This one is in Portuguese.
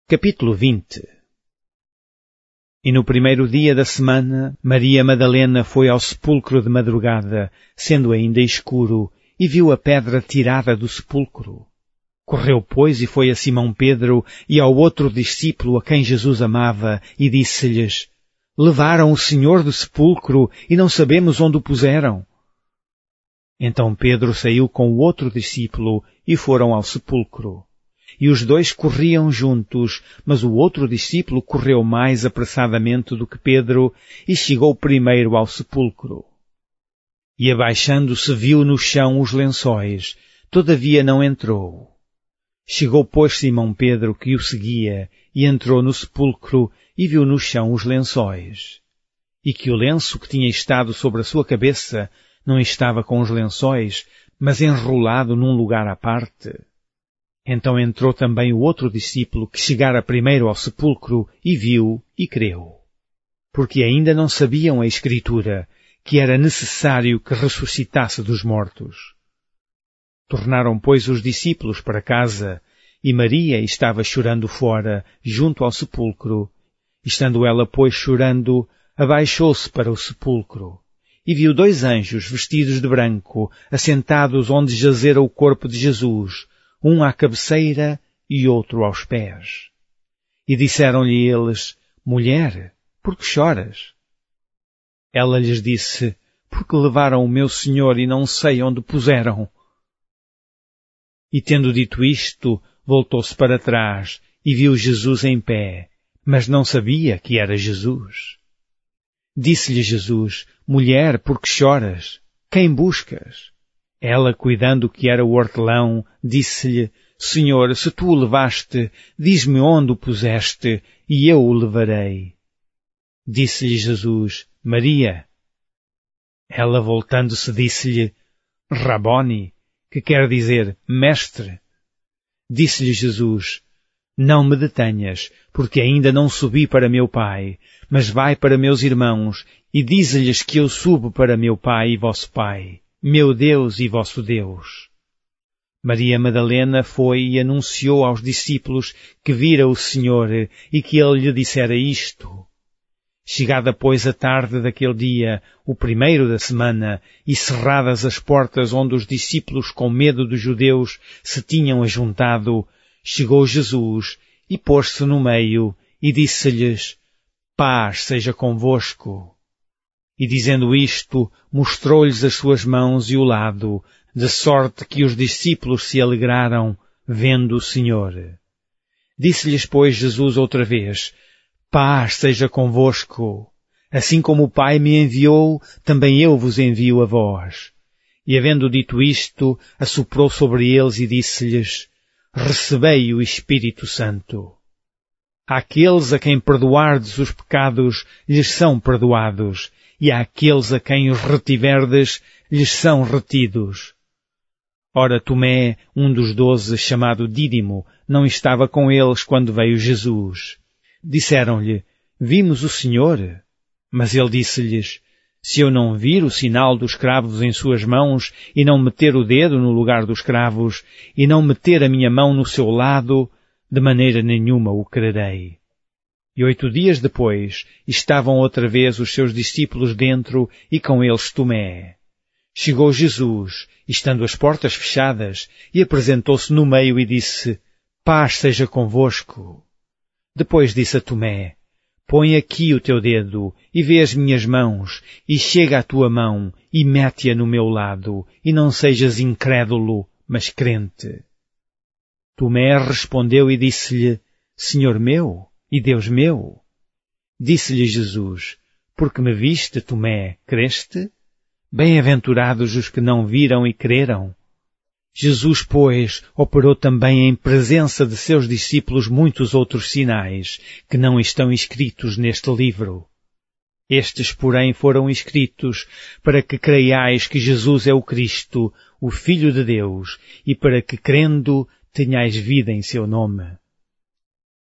Capítulo 20. E no primeiro dia da semana, Maria Madalena foi ao sepulcro de madrugada, sendo ainda escuro, e viu a pedra tirada do sepulcro. Correu, pois, e foi a Simão Pedro e ao outro discípulo a quem Jesus amava, e disse-lhes: Levaram o Senhor do sepulcro e não sabemos onde o puseram. Então Pedro saiu com o outro discípulo e foram ao sepulcro. E os dois corriam juntos, mas o outro discípulo correu mais apressadamente do que Pedro e chegou primeiro ao sepulcro. E abaixando-se viu no chão os lençóis, todavia não entrou. Chegou, pois, Simão Pedro, que o seguia, e entrou no sepulcro e viu no chão os lençóis. E que o lenço que tinha estado sobre a sua cabeça não estava com os lençóis, mas enrolado num lugar à parte. Então entrou também o outro discípulo que chegara primeiro ao sepulcro e viu e creu. Porque ainda não sabiam a Escritura, que era necessário que ressuscitasse dos mortos. Tornaram, pois, os discípulos para casa, e Maria estava chorando fora, junto ao sepulcro. Estando ela, pois, chorando, abaixou-se para o sepulcro, e viu dois anjos vestidos de branco, assentados onde jazera o corpo de Jesus, um à cabeceira e outro aos pés. E disseram-lhe eles: Mulher, por que choras? Ela lhes disse: Porque levaram o meu Senhor e não sei onde o puseram. E tendo dito isto, voltou-se para trás e viu Jesus em pé, mas não sabia que era Jesus. Disse-lhe Jesus: Mulher, por que choras? Quem buscas? Ela, cuidando que era o hortelão, disse-lhe: Senhor, se tu o levaste, diz-me onde o puseste, e eu o levarei. Disse-lhe Jesus: Maria. Ela, voltando-se, disse-lhe: Raboni, que quer dizer mestre. Disse-lhe Jesus: Não me detenhas, porque ainda não subi para meu Pai, mas vai para meus irmãos, e dize-lhes que eu subo para meu Pai e vosso Pai, meu Deus e vosso Deus. Maria Madalena foi e anunciou aos discípulos que vira o Senhor e que ele lhe dissera isto. Chegada, pois, a tarde daquele dia, o primeiro da semana, e cerradas as portas onde os discípulos, com medo dos judeus, se tinham ajuntado, chegou Jesus e pôs-se no meio e disse-lhes: Paz seja convosco. E dizendo isto, mostrou-lhes as suas mãos e o lado, de sorte que os discípulos se alegraram, vendo o Senhor. Disse-lhes, pois, Jesus outra vez: Paz seja convosco. Assim como o Pai me enviou, também eu vos envio a vós. E havendo dito isto, assoprou sobre eles e disse-lhes: Recebei o Espírito Santo. Àqueles a quem perdoardes os pecados, lhes são perdoados, e àqueles a quem os retiverdes, lhes são retidos. Ora, Tomé, um dos 12, chamado Dídimo, não estava com eles quando veio Jesus. Disseram-lhe: Vimos o Senhor. Mas ele disse-lhes: Se eu não vir o sinal dos cravos em suas mãos, e não meter o dedo no lugar dos cravos, e não meter a minha mão no seu lado, de maneira nenhuma o crerei. E 8 dias depois, estavam outra vez os seus discípulos dentro, e com eles Tomé. Chegou Jesus, estando as portas fechadas, e apresentou-se no meio e disse: Paz seja convosco. Depois disse a Tomé: Põe aqui o teu dedo, e vê as minhas mãos, e chega a tua mão, e mete-a no meu lado, e não sejas incrédulo, mas crente. Tomé respondeu e disse-lhe: Senhor meu e Deus meu. Disse-lhe Jesus: Porque me viste, Tomé, creste? Bem-aventurados os que não viram e creram. Jesus, pois, operou também em presença de seus discípulos muitos outros sinais, que não estão escritos neste livro. Estes, porém, foram escritos para que creiais que Jesus é o Cristo, o Filho de Deus, e para que, crendo, tenhais vida em seu nome.